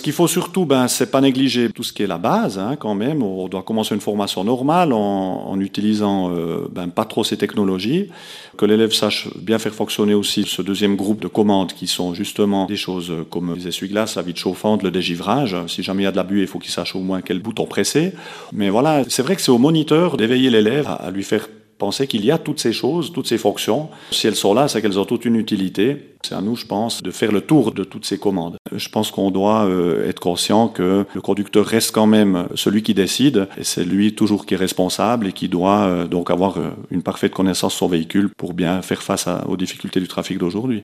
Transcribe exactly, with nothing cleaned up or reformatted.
qu'il faut surtout, ben, c'est pas négliger tout ce qui est la base, hein, quand même. On doit commencer une formation normale en, en utilisant euh, ben, pas trop ces technologies. Que l'élève sache bien faire fonctionner aussi ce deuxième groupe de commandes qui sont justement des choses comme les essuie-glaces, la vitre chauffante, le dégivrage. Si jamais il y a de la buée, il faut qu'il sache au moins quel bouton presser. Mais voilà, c'est vrai que c'est au moniteur d'éveiller l'élève à, à lui faire penser qu'il y a toutes ces choses, toutes ces fonctions. Si elles sont là, c'est qu'elles ont toute une utilité. C'est à nous, je pense, de faire le tour de toutes ces commandes. Je pense qu'on doit euh, être conscient que le conducteur reste quand même celui qui décide, et c'est lui toujours qui est responsable et qui doit euh, donc avoir euh, une parfaite connaissance de son véhicule pour bien faire face à, aux difficultés du trafic d'aujourd'hui.